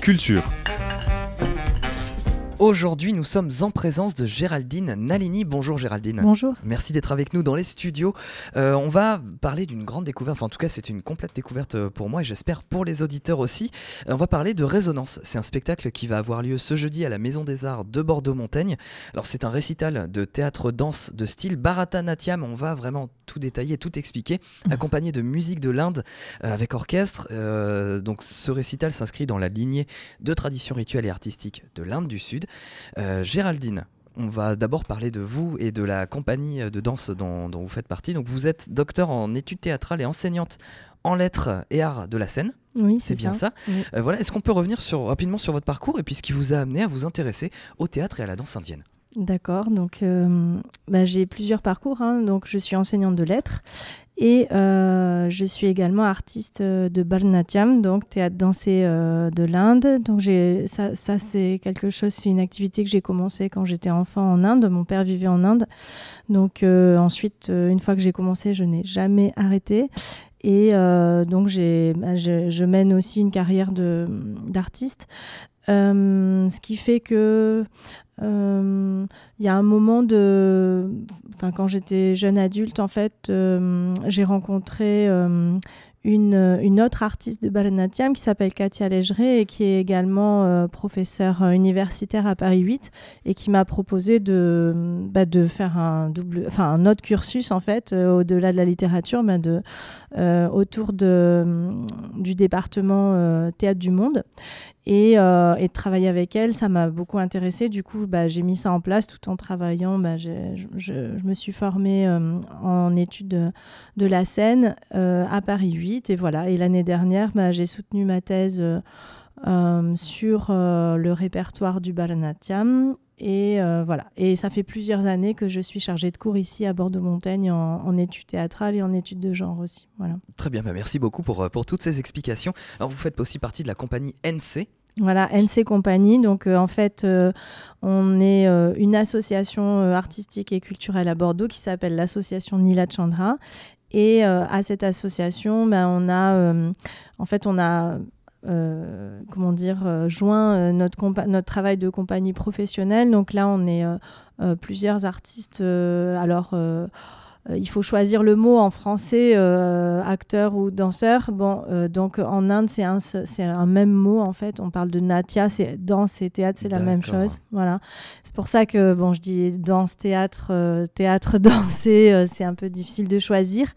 Culture. Aujourd'hui, nous sommes en présence de Géraldine Nalini. Bonjour Géraldine. Bonjour. Merci d'être avec nous dans les studios. On va parler d'une grande découverte, enfin en tout cas c'est une complète découverte pour moi et j'espère pour les auditeurs aussi. On va parler de Résonance. C'est un spectacle qui va avoir lieu ce jeudi à la Maison des Arts de Bordeaux-Montaigne. Alors c'est un récital de théâtre-danse de style Bharatanatyam. On va vraiment tout détailler, tout expliquer, accompagné de musique de l'Inde avec orchestre. Donc ce récital s'inscrit dans la lignée de traditions rituelles et artistiques de l'Inde du Sud. Géraldine, on va d'abord parler de vous et de la compagnie de danse dont vous faites partie. Donc vous êtes docteur en études théâtrales et enseignante en lettres et arts de la scène. Oui, c'est bien ça. Oui. Voilà. Est-ce qu'on peut revenir rapidement sur votre parcours et puis ce qui vous a amené à vous intéresser au théâtre et à la danse indienne? D'accord, donc j'ai plusieurs parcours, donc je suis enseignante de lettres et je suis également artiste de Bharatanatyam, donc théâtre dansé de l'Inde. Donc ça c'est quelque chose, c'est une activité que j'ai commencé quand j'étais enfant en Inde. Mon père vivait en Inde, donc ensuite une fois que j'ai commencé, je n'ai jamais arrêté. Et donc je mène aussi une carrière d'artiste. Ce qui fait que il y a un moment quand j'étais jeune adulte, en fait, j'ai rencontré une autre artiste de Bharatanatyam qui s'appelle Katia Lejre et qui est également professeure universitaire à Paris 8 et qui m'a proposé de faire un autre cursus en fait, au-delà de la littérature, autour du département Théâtre du Monde. Et de travailler avec elle, ça m'a beaucoup intéressée. Du coup, j'ai mis ça en place tout en travaillant. Je me suis formée en études de la scène à Paris 8. Et voilà. Et l'année dernière, j'ai soutenu ma thèse sur le répertoire du Bharatanatyam. Et voilà. Et ça fait plusieurs années que je suis chargée de cours ici à Bordeaux-Montaigne en études théâtrales et en études de genre aussi. Voilà. Très bien, merci beaucoup pour toutes ces explications. Alors vous faites aussi partie de la compagnie NC. Voilà, NC Compagnie. Donc en fait, on est une association artistique et culturelle à Bordeaux qui s'appelle l'association Neela Chandra. Et à cette association, on a joint notre travail de compagnie professionnelle. Donc là, on est plusieurs artistes. Il faut choisir le mot en français, acteur ou danseur. Donc en Inde, c'est un même mot en fait. On parle de natya, c'est danse et théâtre, c'est la même chose. Voilà. C'est pour ça que je dis danse, théâtre, théâtre, danser, c'est un peu difficile de choisir.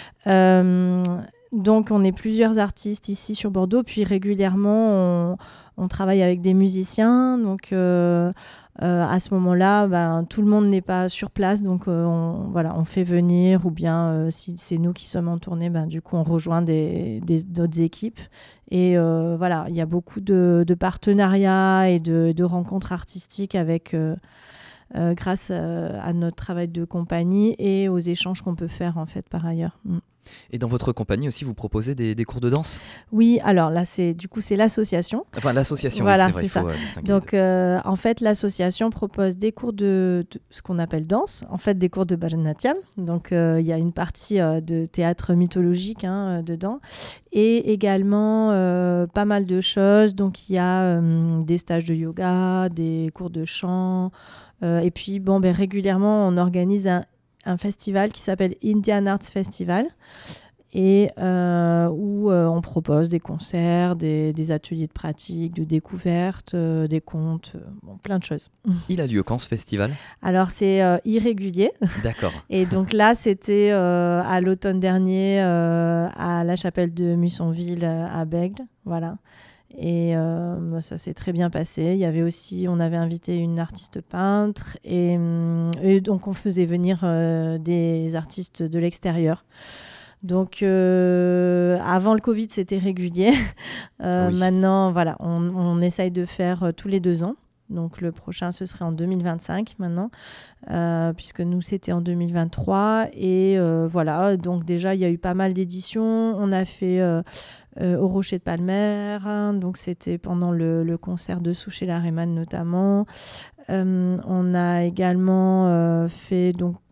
Donc on est plusieurs artistes ici sur Bordeaux, puis régulièrement on travaille avec des musiciens. Donc à ce moment-là, tout le monde n'est pas sur place, donc on fait venir, ou bien si c'est nous qui sommes en tournée, du coup on rejoint d'autres équipes. Et il y a beaucoup de partenariats et de rencontres artistiques avec grâce à notre travail de compagnie et aux échanges qu'on peut faire en fait par ailleurs. Et dans votre compagnie aussi, vous proposez des cours de danse? Oui, alors là, c'est l'association. Enfin, l'association, voilà, oui, c'est vrai, il faut distinguer. Donc, en fait, l'association propose des cours de ce qu'on appelle danse, en fait, des cours de Bharatanatyam. Donc, il y a une partie de théâtre mythologique dedans. Et également, pas mal de choses. Donc, il y a des stages de yoga, des cours de chant. Et puis, régulièrement, on organise un festival qui s'appelle Indian Arts Festival et où on propose des concerts, des ateliers de pratique, de découverte, des contes, plein de choses. Il a lieu quand ce festival? Alors c'est irrégulier. D'accord. Et donc là c'était à l'automne dernier à la chapelle de Mussonville à Bègle, voilà. Et ça s'est très bien passé. On avait invité une artiste peintre et donc on faisait venir des artistes de l'extérieur. Donc avant le Covid, c'était régulier. Oui. Maintenant, voilà, on essaye de faire tous les 2 ans. Donc le prochain, ce serait en 2025 maintenant, puisque nous, c'était en 2023. Et voilà, donc déjà, il y a eu pas mal d'éditions. On a fait au Rocher de Palmer, donc c'était pendant le concert de Souchet Lareman notamment. On a également fait donc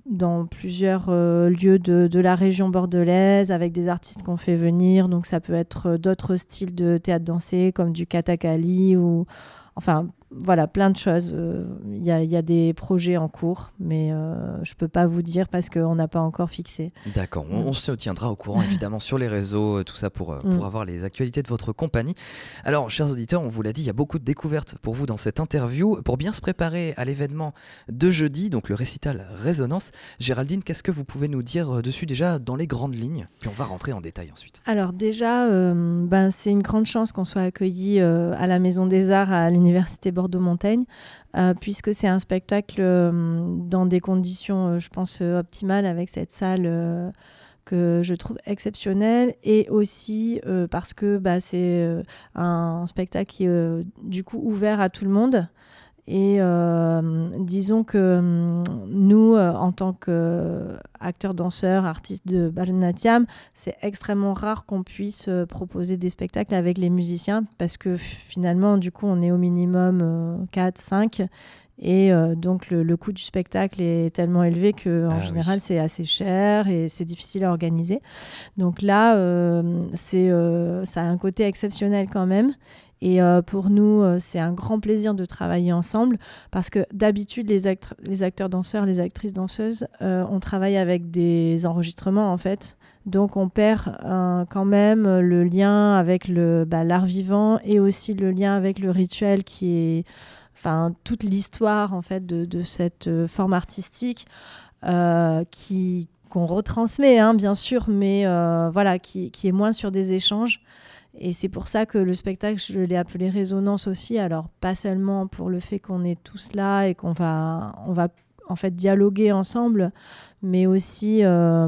dans plusieurs lieux de la région bordelaise avec des artistes qu'on fait venir. Donc ça peut être d'autres styles de théâtre dansé comme du kathakali ou enfin voilà, plein de choses. Il y a des projets en cours, mais je ne peux pas vous dire parce qu'on n'a pas encore fixé. D'accord, on se tiendra au courant évidemment sur les réseaux, tout ça pour avoir les actualités de votre compagnie. Alors, chers auditeurs, on vous l'a dit, il y a beaucoup de découvertes pour vous dans cette interview. Pour bien se préparer à l'événement de jeudi, donc le récital Résonance, Géraldine, qu'est-ce que vous pouvez nous dire dessus déjà dans les grandes lignes? Puis on va rentrer en détail ensuite. Alors déjà, c'est une grande chance qu'on soit accueillis à la Maison des Arts à l'Université Bordeaux-Montaigne, puisque c'est un spectacle dans des conditions, je pense, optimales avec cette salle que je trouve exceptionnelle et aussi parce que c'est un spectacle qui est du coup ouvert à tout le monde. Et disons que nous, en tant qu'acteurs, danseurs, artistes de Bharatanatyam, c'est extrêmement rare qu'on puisse proposer des spectacles avec les musiciens parce que finalement, du coup, on est au minimum 4, 5. Et donc, le coût du spectacle est tellement élevé qu'en général, c'est assez cher et c'est difficile à organiser. Donc là, ça a un côté exceptionnel quand même. Et pour nous, c'est un grand plaisir de travailler ensemble parce que d'habitude, les acteurs danseurs, les actrices danseuses, on travaille avec des enregistrements en fait. Donc on perd quand même le lien avec l'art vivant et aussi le lien avec le rituel qui est toute l'histoire en fait de cette forme artistique qu'on retransmet bien sûr, mais qui est moins sur des échanges. Et c'est pour ça que le spectacle, je l'ai appelé Résonance aussi. Alors, pas seulement pour le fait qu'on est tous là et qu'on va en fait dialoguer ensemble, mais aussi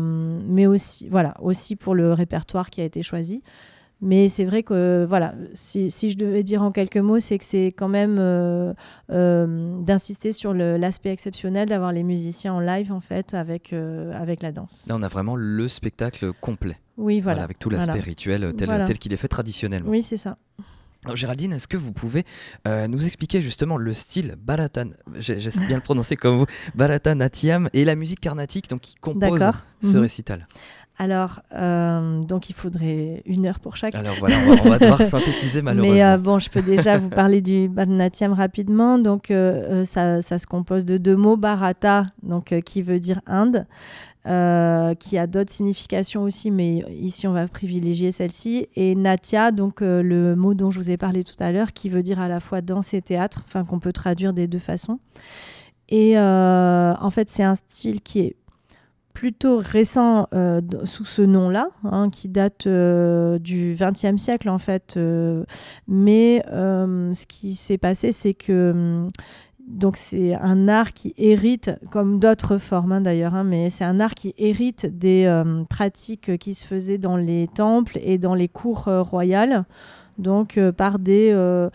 pour le répertoire qui a été choisi. Mais c'est vrai que, si je devais dire en quelques mots, c'est que c'est quand même d'insister sur l'aspect exceptionnel d'avoir les musiciens en live, en fait, avec la danse. Là, on a vraiment le spectacle complet. Oui, voilà. Avec tout l'aspect rituel tel qu'il est fait traditionnellement. Oui, c'est ça. Alors, Géraldine, est-ce que vous pouvez nous expliquer justement le style j'essaie bien le prononcer comme vous, Bharatanatyam et la musique carnatique qui compose ce récital? Alors, donc il faudrait 1 heure pour chaque. Alors voilà, on va devoir synthétiser malheureusement. Mais je peux déjà vous parler du Bharatanatyam rapidement. Donc, ça se compose de 2 mots, Bharata, donc qui veut dire Inde, qui a d'autres significations aussi, mais ici on va privilégier celle-ci. Et Natya, donc le mot dont je vous ai parlé tout à l'heure, qui veut dire à la fois danse et théâtre, qu'on peut traduire des 2 façons. Et en fait, c'est un style qui est plutôt récent sous ce nom-là, qui date du XXe siècle en fait. Mais ce qui s'est passé, c'est que donc c'est un art qui hérite, comme d'autres formes d'ailleurs, mais c'est un art qui hérite des pratiques qui se faisaient dans les temples et dans les cours royales. Donc par des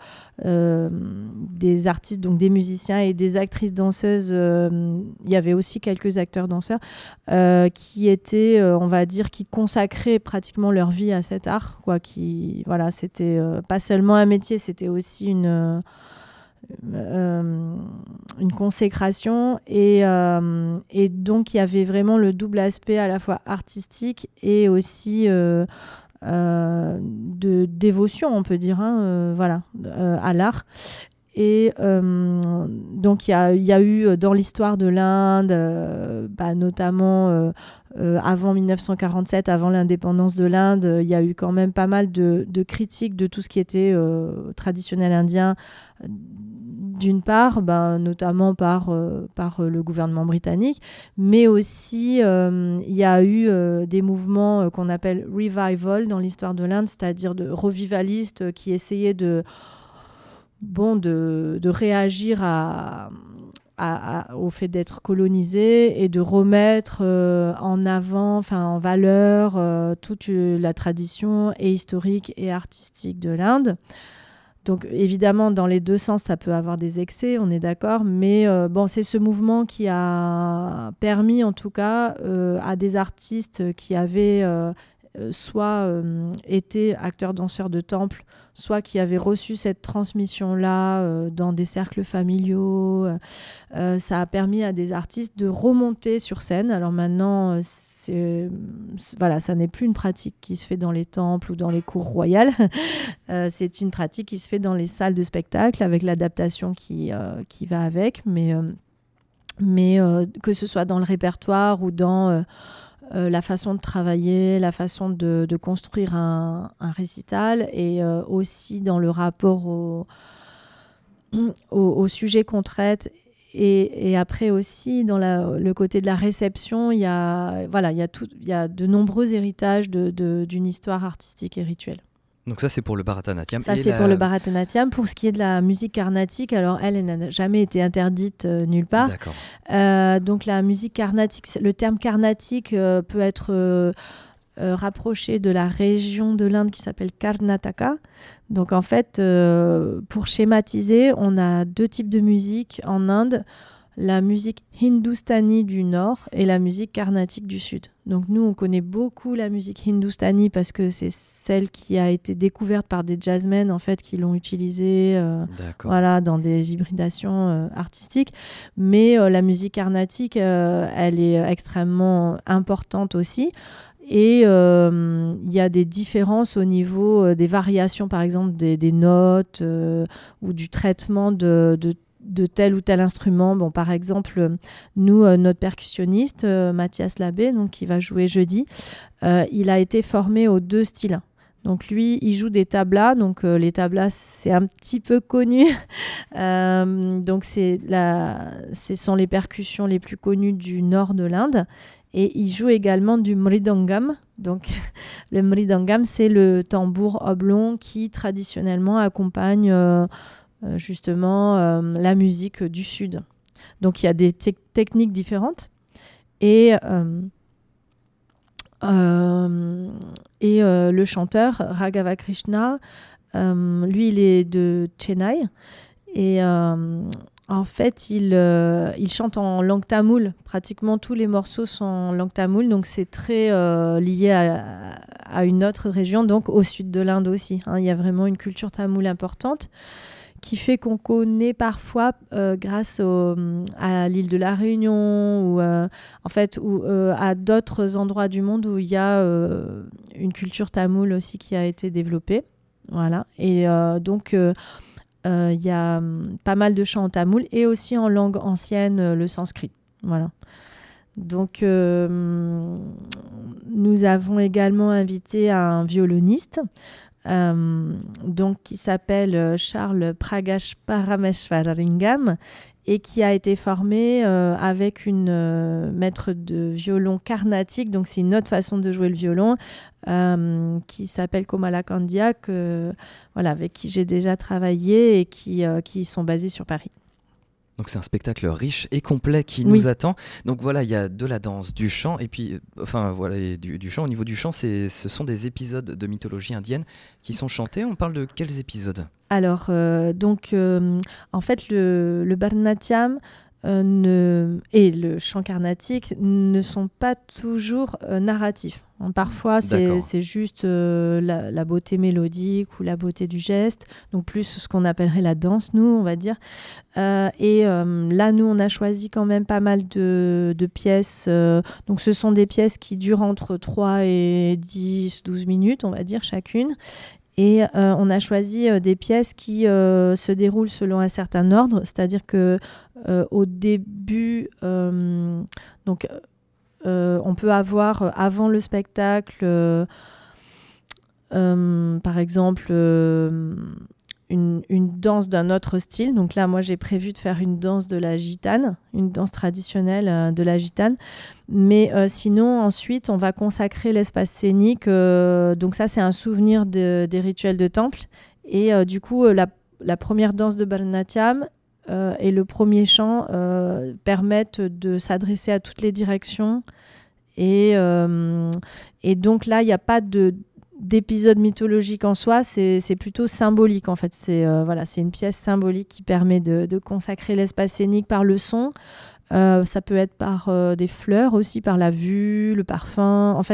artistes, donc des musiciens et des actrices danseuses. Il y avait aussi quelques acteurs danseurs qui étaient, on va dire, qui consacraient pratiquement leur vie à cet art, quoi. C'était pas seulement un métier, c'était aussi une consécration et donc il y avait vraiment le double aspect à la fois artistique et aussi de dévotion, on peut dire, à l'art. Et donc il y a eu dans l'histoire de l'Inde, notamment avant 1947, avant l'indépendance de l'Inde, il y a eu quand même pas mal de critiques de tout ce qui était traditionnel indien, d'une part, notamment par le gouvernement britannique, mais aussi il y a eu des mouvements qu'on appelle revival dans l'histoire de l'Inde, c'est-à-dire de revivalistes qui essayaient de réagir au fait d'être colonisé et de remettre en avant, en valeur toute la tradition et historique et artistique de l'Inde. Donc évidemment, dans les 2 sens, ça peut avoir des excès, on est d'accord, mais c'est ce mouvement qui a permis en tout cas à des artistes qui avaient soit étaient acteurs danseurs de temple, soit qui avaient reçu cette transmission-là dans des cercles familiaux. Ça a permis à des artistes de remonter sur scène. Alors maintenant, voilà, ça n'est plus une pratique qui se fait dans les temples ou dans les cours royales. C'est une pratique qui se fait dans les salles de spectacle avec l'adaptation qui va avec. Mais que ce soit dans le répertoire ou dans la façon de travailler, la façon de construire un récital et aussi dans le rapport au sujet qu'on traite. Et après aussi, dans le côté de la réception, il y a de nombreux héritages d'une histoire artistique et rituelle. Donc ça, c'est pour le Bharatanatyam. Ça, c'est pour le Bharatanatyam. Pour ce qui est de la musique carnatique, alors elle n'a jamais été interdite nulle part. D'accord. Donc la musique carnatique, le terme carnatique peut être rapproché de la région de l'Inde qui s'appelle Karnataka. Donc en fait, pour schématiser, on a 2 types de musique en Inde. La musique hindoustanie du nord et la musique carnatique du sud. Donc nous, on connaît beaucoup la musique hindoustanie parce que c'est celle qui a été découverte par des jazzmen en fait, qui l'ont utilisée dans des hybridations artistiques. Mais la musique carnatique, elle est extrêmement importante aussi. Et il y a des différences au niveau des variations, par exemple, des notes ou du traitement de tel ou tel instrument. Bon, par exemple, nous, notre percussionniste, Mathias Labbé, donc, qui va jouer jeudi, il a été formé aux 2 styles. Donc lui, il joue des tablas. Donc les tablas, c'est un petit peu connu. Donc ce sont les percussions les plus connues du nord de l'Inde. Et il joue également du mridangam. Donc le mridangam, c'est le tambour oblong qui traditionnellement accompagne justement la musique du sud. Donc il y a des techniques différentes et le chanteur Raghava Krishna, lui il est de Chennai et en fait il chante en langue tamoule. Pratiquement tous les morceaux sont en langue tamoule, donc c'est très lié à une autre région, donc au sud de l'Inde aussi, hein. Il y a vraiment une culture tamoule importante qui fait qu'on connaît parfois grâce à l'île de la Réunion ou à d'autres endroits du monde où il y a une culture tamoule aussi qui a été développée. Voilà. Et donc il y a pas mal de chants en tamoul et aussi en langue ancienne, le sanskrit. Voilà. Donc nous avons également invité un violoniste donc qui s'appelle Charles Pragash Parameshwaringam et qui a été formé avec une maître de violon carnatique, donc c'est une autre façon de jouer le violon, qui s'appelle Komala Kandia, avec qui j'ai déjà travaillé et qui sont basés sur Paris. Donc c'est un spectacle riche et complet qui nous attend. Donc voilà, il y a de la danse, du chant, et puis, et du chant. Au niveau du chant, ce sont des épisodes de mythologie indienne qui sont chantés. On parle de quels épisodes ? Alors, en fait, le Bharatanatyam et le chant carnatique ne sont pas toujours narratifs. Parfois, c'est juste la beauté mélodique ou la beauté du geste, donc plus ce qu'on appellerait la danse, nous, on va dire. Là, nous, on a choisi quand même pas mal de pièces. Donc, ce sont des pièces qui durent entre 3 et 10, 12 minutes, on va dire, chacune. Et on a choisi des pièces qui se déroulent selon un certain ordre, c'est-à-dire que au début, on peut avoir avant le spectacle, par exemple, une danse d'un autre style. Donc là, moi, j'ai prévu de faire une danse de la gitane, une danse traditionnelle de la gitane. Mais sinon, ensuite, on va consacrer l'espace scénique. Donc ça, c'est un souvenir des rituels de temple. Et du coup, la première danse de Bharatanatyam et le premier chant permettent de s'adresser à toutes les directions. Et donc là, il n'y a pas d'épisode mythologique en soi, c'est plutôt symbolique en fait. C'est une pièce symbolique qui permet de consacrer l'espace scénique par le son. Ça peut être par des fleurs aussi, par la vue, le parfum. En fait,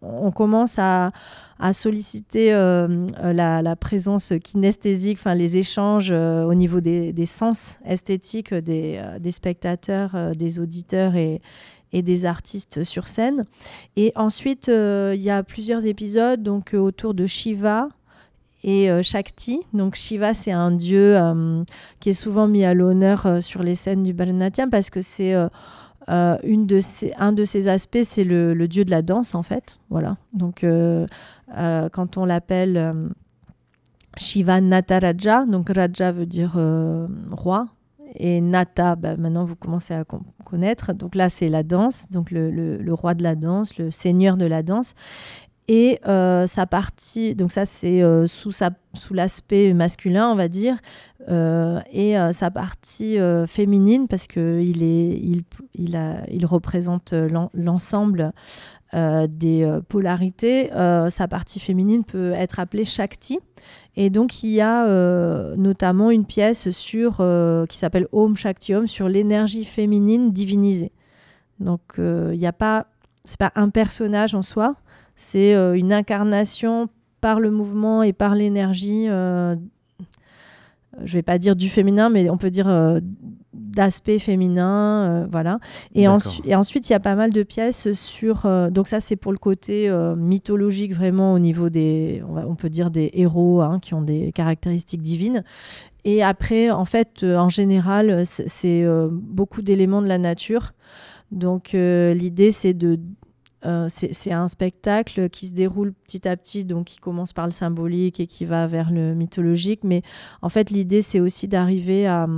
on commence à solliciter la présence kinesthésique, les échanges au niveau des sens esthétiques des spectateurs, des auditeurs et des artistes sur scène. Et ensuite, il y a plusieurs épisodes donc, autour de Shiva et Shakti. Donc Shiva, c'est un dieu qui est souvent mis à l'honneur sur les scènes du Bharatanatyam parce que c'est un de ses aspects, c'est le dieu de la danse en fait. Voilà. Donc quand on l'appelle Shiva Nataraja, donc Raja veut dire roi. Et Nata, maintenant vous commencez à connaître. Donc là, c'est la danse, donc le roi de la danse, le seigneur de la danse. Et sa partie, donc ça c'est sous l'aspect masculin, on va dire, et sa partie féminine, parce qu'il représente l'ensemble des polarités. Sa partie féminine peut être appelée Shakti. Et donc, il y a notamment une pièce qui s'appelle Om Shakti Om, sur l'énergie féminine divinisée. Donc, c'est pas un personnage en soi, c'est une incarnation par le mouvement et par l'énergie, je ne vais pas dire du féminin, mais on peut dire d'aspect féminin, voilà. Et ensuite, il y a pas mal de pièces sur... donc ça, c'est pour le côté mythologique, vraiment au niveau on peut dire des héros qui ont des caractéristiques divines. Et après, en fait, en général, c'est beaucoup d'éléments de la nature. Donc l'idée, c'est c'est un spectacle qui se déroule petit à petit, donc qui commence par le symbolique et qui va vers le mythologique. Mais en fait, l'idée, c'est aussi d'arriver à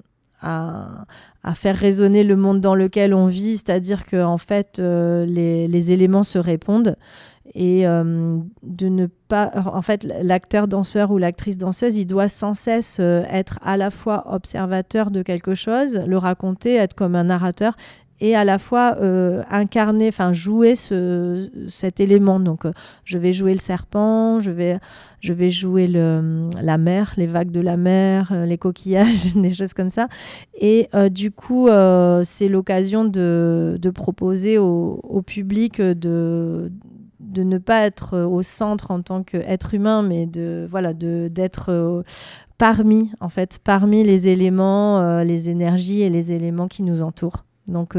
faire résonner le monde dans lequel on vit, c'est-à-dire que en fait, les éléments se répondent et de ne pas... En fait, l'acteur danseur ou l'actrice danseuse, il doit sans cesse être à la fois observateur de quelque chose, le raconter, être comme un narrateur, et à la fois incarner, jouer cet élément. Donc, je vais jouer le serpent, je vais jouer la mer, les vagues de la mer, les coquillages, des choses comme ça. Et du coup, c'est l'occasion de proposer au public de ne pas être au centre en tant qu'être humain, mais d'être parmi les éléments, les énergies et les éléments qui nous entourent. Donc,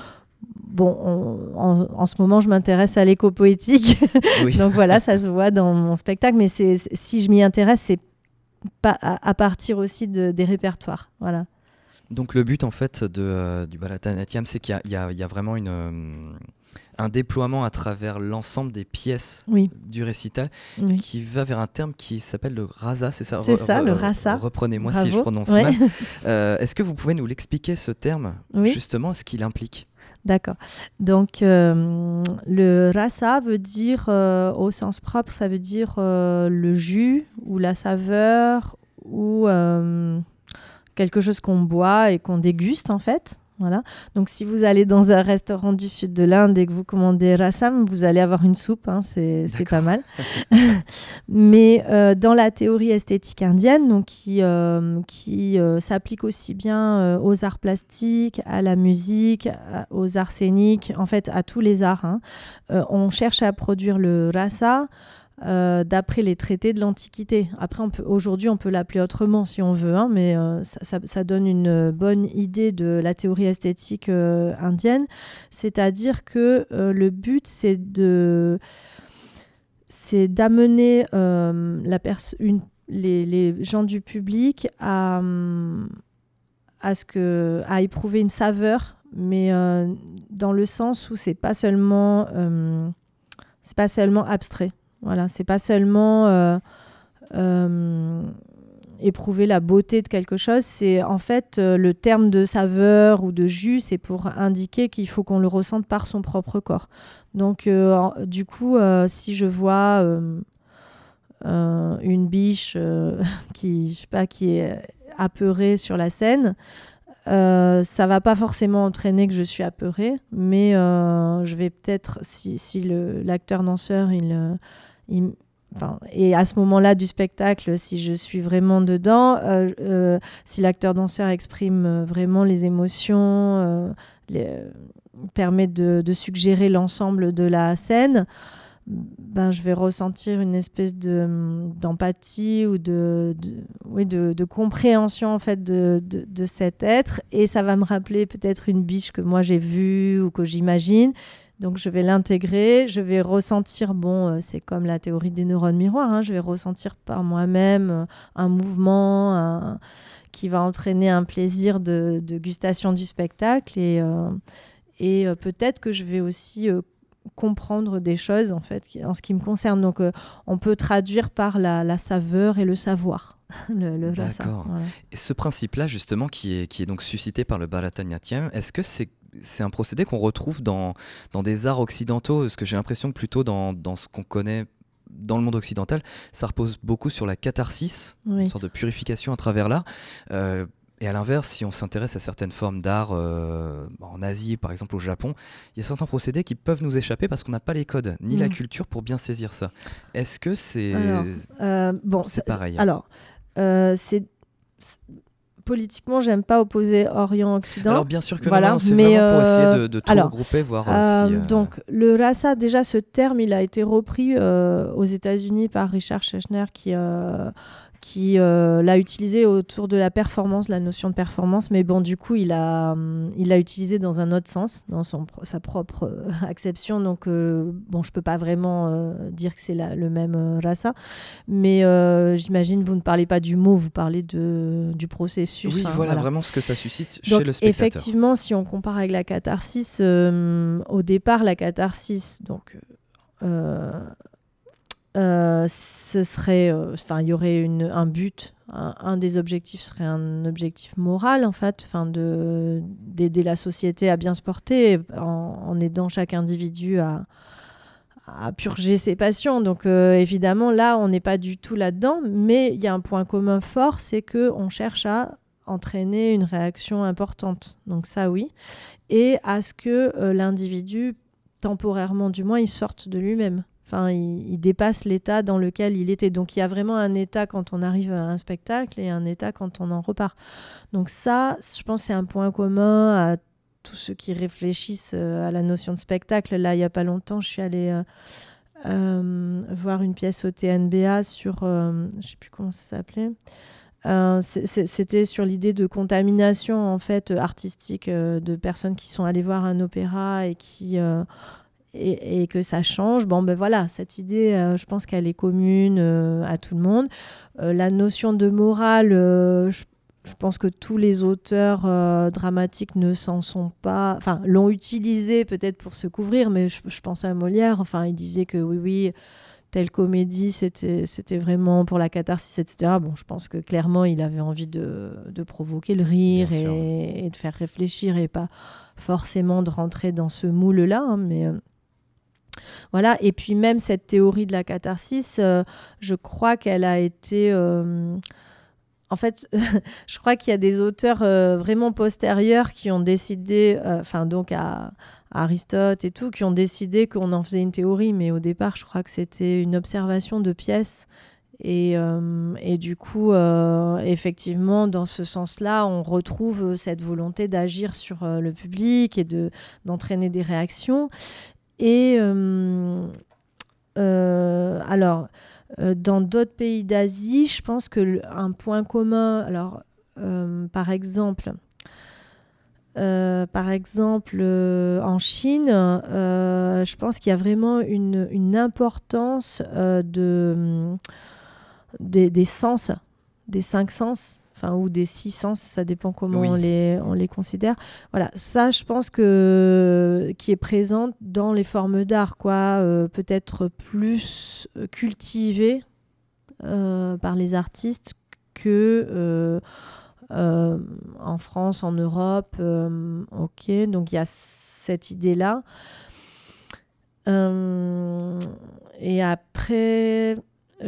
en ce moment, je m'intéresse à l'éco-poétique. Oui. Donc voilà, ça se voit dans mon spectacle. Mais si je m'y intéresse, c'est pas à partir aussi des répertoires. Voilà. Donc le but, en fait, du Bharatanatyam, c'est qu'il y a vraiment un déploiement à travers l'ensemble des pièces du récital qui va vers un terme qui s'appelle le rasa, c'est ça? C'est ça, le rasa. Reprenez-moi si je prononce mal. Est-ce que vous pouvez nous l'expliquer, ce terme, justement, ce qu'il implique? D'accord. Donc, le rasa veut dire, au sens propre, ça veut dire le jus ou la saveur ou quelque chose qu'on boit et qu'on déguste, en fait. Voilà. Donc, si vous allez dans un restaurant du sud de l'Inde et que vous commandez rasam, vous allez avoir une soupe, c'est pas mal. Mais dans la théorie esthétique indienne, donc qui s'applique aussi bien aux arts plastiques, à la musique, aux arts scéniques, en fait à tous les arts, on cherche à produire le rasa d'après les traités de l'Antiquité. Après, aujourd'hui, on peut l'appeler autrement si on veut, mais ça donne une bonne idée de la théorie esthétique indienne. C'est-à-dire que le but, c'est d'amener les gens du public à éprouver une saveur, mais dans le sens où c'est pas seulement abstrait. Voilà, c'est pas seulement éprouver la beauté de quelque chose, c'est en fait le terme de saveur ou de jus, c'est pour indiquer qu'il faut qu'on le ressente par son propre corps. Donc du coup, si je vois une biche qui est apeurée sur la scène, ça va pas forcément entraîner que je suis apeurée, mais je vais peut-être, si l'acteur danseur et à ce moment-là du spectacle, si je suis vraiment dedans, si l'acteur danseur exprime vraiment les émotions, permet de suggérer l'ensemble de la scène, je vais ressentir une espèce d'empathie ou de compréhension en fait de cet être, et ça va me rappeler peut-être une biche que moi j'ai vue ou que j'imagine. Donc je vais l'intégrer, je vais ressentir, c'est comme la théorie des neurones miroirs, hein, je vais ressentir par moi-même un mouvement qui va entraîner un plaisir de gustation du spectacle, et peut-être que je vais aussi comprendre des choses en fait en ce qui me concerne. Donc on peut traduire par la saveur et le savoir. D'accord. Voilà. Et ce principe-là, justement, qui est donc suscité par le Bharatanatyam, est-ce que c'est un procédé qu'on retrouve dans des arts occidentaux? Parce que j'ai l'impression que plutôt dans ce qu'on connaît dans le monde occidental, ça repose beaucoup sur la catharsis, une sorte de purification à travers l'art. Et à l'inverse, si on s'intéresse à certaines formes d'art en Asie, par exemple au Japon, il y a certains procédés qui peuvent nous échapper parce qu'on n'a pas les codes, ni la culture pour bien saisir ça. Est-ce que c'est pareil? Alors, politiquement, j'aime pas opposer Orient-Occident. Alors bien sûr que non, c'est vraiment pour essayer de tout regrouper, voir si... Donc le rasa, déjà ce terme, il a été repris aux États-Unis par Richard Schechner qui l'a utilisé autour de la performance, la notion de performance, mais bon, du coup, il l'a utilisé dans un autre sens, dans sa propre acception. Donc, je peux pas vraiment dire que c'est le même rasa, mais j'imagine vous ne parlez pas du mot, vous parlez du processus. Oui, voilà vraiment ce que ça suscite donc, chez le spectateur. Effectivement, si on compare avec la catharsis, au départ, la catharsis, donc... ce serait, il y aurait un but, un des objectifs serait un objectif moral en fait, d'aider la société à bien se porter en aidant chaque individu à purger ses passions. Donc évidemment là on n'est pas du tout là-dedans, mais il y a un point commun fort, c'est qu'on cherche à entraîner une réaction importante, donc ça oui, et à ce que l'individu, temporairement du moins, il sorte de lui-même. Enfin, il dépasse l'état dans lequel il était. Donc, il y a vraiment un état quand on arrive à un spectacle et un état quand on en repart. Donc ça, je pense que c'est un point commun à tous ceux qui réfléchissent à la notion de spectacle. Là, il n'y a pas longtemps, je suis allée voir une pièce au TNBA sur... je ne sais plus comment ça s'appelait. C'était sur l'idée de contamination en fait, artistique de personnes qui sont allées voir un opéra et qui... Et que ça change. Voilà, cette idée, je pense qu'elle est commune à tout le monde. La notion de morale, je pense que tous les auteurs dramatiques ne s'en sont pas... Enfin, l'ont utilisée peut-être pour se couvrir, mais je pense à Molière. Enfin, il disait que oui, telle comédie, c'était vraiment pour la catharsis, etc. Bon, je pense que clairement, il avait envie de provoquer le rire et de faire réfléchir et pas forcément de rentrer dans ce moule-là, hein, mais... Voilà, et puis même cette théorie de la catharsis, je crois qu'elle a été... En fait, je crois qu'il y a des auteurs vraiment postérieurs qui ont décidé, donc à Aristote et tout, qui ont décidé qu'on en faisait une théorie, mais au départ, je crois que c'était une observation de pièces. Et du coup, effectivement, dans ce sens-là, on retrouve cette volonté d'agir sur le public et d'entraîner des réactions. Et dans d'autres pays d'Asie, je pense qu'un point commun, par exemple, en Chine, je pense qu'il y a vraiment une importance des sens, des 5 sens. Ou des 6 sens, ça dépend comment on les considère. Voilà, ça, je pense qui est présent dans les formes d'art, peut-être plus cultivé par les artistes que en France, en Europe. Donc il y a cette idée-là. Et après...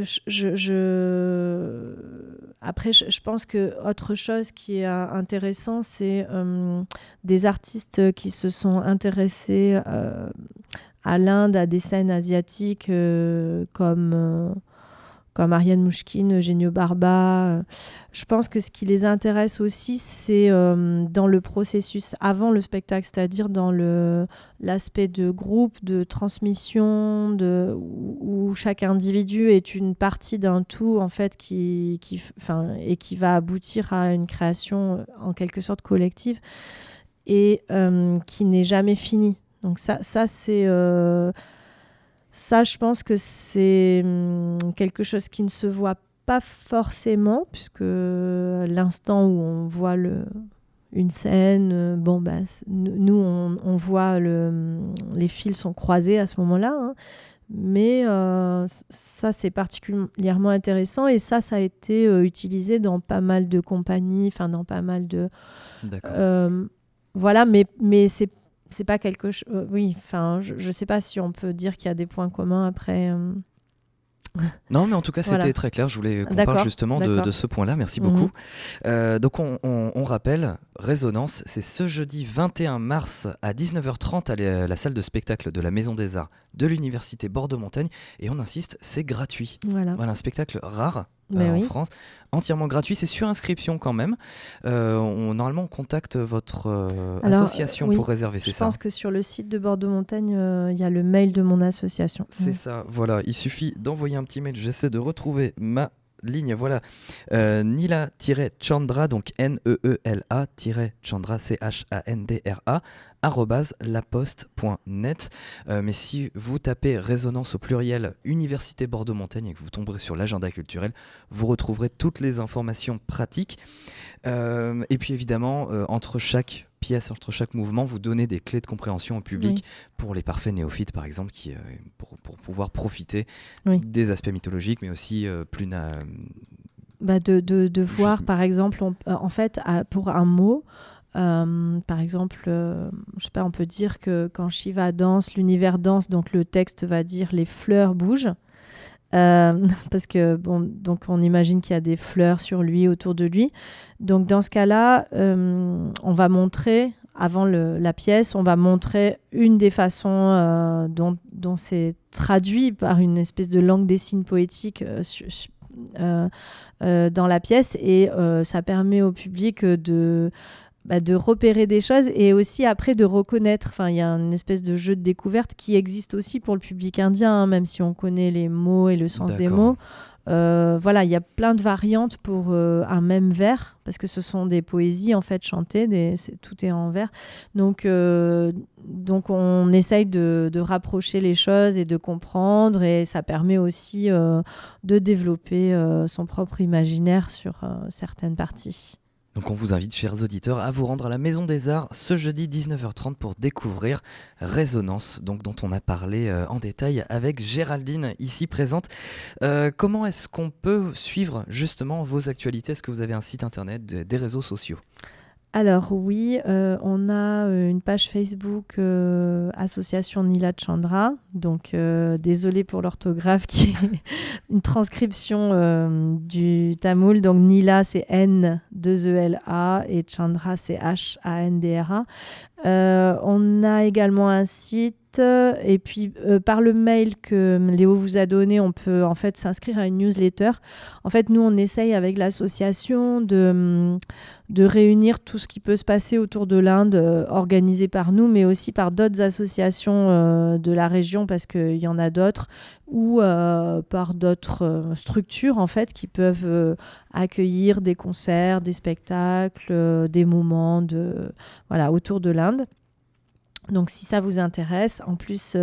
Après, je pense qu'autre chose qui est intéressant, c'est des artistes qui se sont intéressés à l'Inde, à des scènes asiatiques comme comme Ariane Mouchkine, Eugenio Barba. Je pense que ce qui les intéresse aussi, c'est dans le processus avant le spectacle, c'est-à-dire dans l'aspect de groupe, de transmission, où chaque individu est une partie d'un tout en fait et qui va aboutir à une création en quelque sorte collective et qui n'est jamais finie. Donc ça c'est ça, je pense que c'est quelque chose qui ne se voit pas forcément, puisque l'instant où on voit une scène, nous, on voit les fils sont croisés à ce moment-là, hein. Mais ça, c'est particulièrement intéressant et ça a été utilisé dans pas mal de compagnies, enfin dans pas mal de... voilà, mais c'est pas quelque chose... oui, enfin, je sais pas si on peut dire qu'il y a des points communs après... Non, mais en tout cas, c'était Voilà. très clair. Je voulais qu'on D'accord, parle justement de ce point-là. Merci beaucoup. Donc, on rappelle, Résonance, c'est ce jeudi 21 mars à 19h30 à la salle de spectacle de la Maison des Arts de l'Université Bordeaux-Montaigne. Et on insiste, c'est gratuit. Voilà, un spectacle rare oui. France, entièrement gratuit. C'est sur inscription quand même. Normalement, on contacte votre association pour réserver, c'est ça? Je pense que sur le site de Bordeaux-Montaigne, il y a le mail de mon association. C'est ça, voilà. Il suffit d'envoyer un petit mail. J'essaie de retrouver ma ligne, voilà. Nila-Chandra, donc Neela-Chandra, CHANDRA, @laposte.net. Mais si vous tapez Résonance au pluriel Université Bordeaux-Montaigne et que vous tomberez sur l'agenda culturel, vous retrouverez toutes les informations pratiques. Et puis évidemment, entre chaque pièce, entre chaque mouvement, vous donnez des clés de compréhension au public pour les parfaits néophytes, par exemple, pour pouvoir profiter des aspects mythologiques, mais aussi plus... de voir, par exemple, en fait, pour un mot... par exemple, je sais pas, on peut dire que quand Shiva danse, l'univers danse, donc le texte va dire les fleurs bougent. Parce que donc on imagine qu'il y a des fleurs sur lui, autour de lui. Donc dans ce cas-là, on va montrer, avant la pièce, on va montrer une des façons dont c'est traduit par une espèce de langue des signes poétique dans la pièce, et ça permet au public de repérer des choses et aussi après de reconnaître. Enfin, il y a une espèce de jeu de découverte qui existe aussi pour le public indien, hein, même si on connaît les mots et le sens des mots. Voilà, il y a plein de variantes pour un même vers, parce que ce sont des poésies en fait chantées, tout est en vers. Donc on essaye de rapprocher les choses et de comprendre, et ça permet aussi de développer son propre imaginaire sur certaines parties. Donc on vous invite, chers auditeurs, à vous rendre à la Maison des Arts ce jeudi 19h30 pour découvrir Résonance, donc dont on a parlé en détail avec Géraldine, ici présente. Comment est-ce qu'on peut suivre justement vos actualités? Est-ce que vous avez un site internet, des réseaux sociaux? Alors oui, on a une page Facebook Association Nila-Chandra, donc désolée pour l'orthographe qui est une transcription du tamoul, donc Nila c'est N2ELA et Chandra c'est HANDRA. On a également un site, et puis par le mail que Léo vous a donné, on peut en fait s'inscrire à une newsletter. En fait, nous, on essaye avec l'association de réunir tout ce qui peut se passer autour de l'Inde, organisé par nous, mais aussi par d'autres associations de la région, parce qu'il y en a d'autres, ou par d'autres structures en fait, qui peuvent accueillir des concerts, des spectacles, des moments autour de l'Inde. Donc si ça vous intéresse, en plus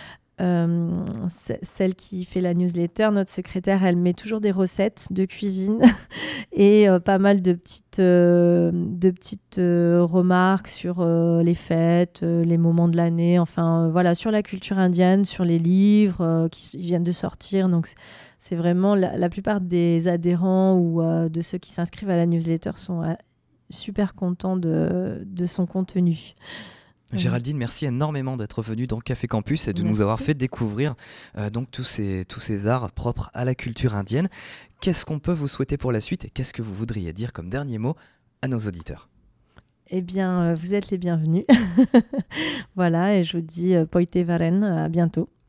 celle qui fait la newsletter, notre secrétaire, elle met toujours des recettes de cuisine et pas mal de petites remarques sur les fêtes, les moments de l'année, enfin voilà, sur la culture indienne, sur les livres qui viennent de sortir. Donc c'est vraiment la plupart des adhérents ou de ceux qui s'inscrivent à la newsletter sont super contents de son contenu. Géraldine, merci énormément d'être venue dans Café Campus et de nous avoir fait découvrir donc tous ces arts propres à la culture indienne. Qu'est-ce qu'on peut vous souhaiter pour la suite et qu'est-ce que vous voudriez dire comme dernier mot à nos auditeurs? Eh bien, vous êtes les bienvenus. Voilà, et je vous dis Poite Varen, à bientôt.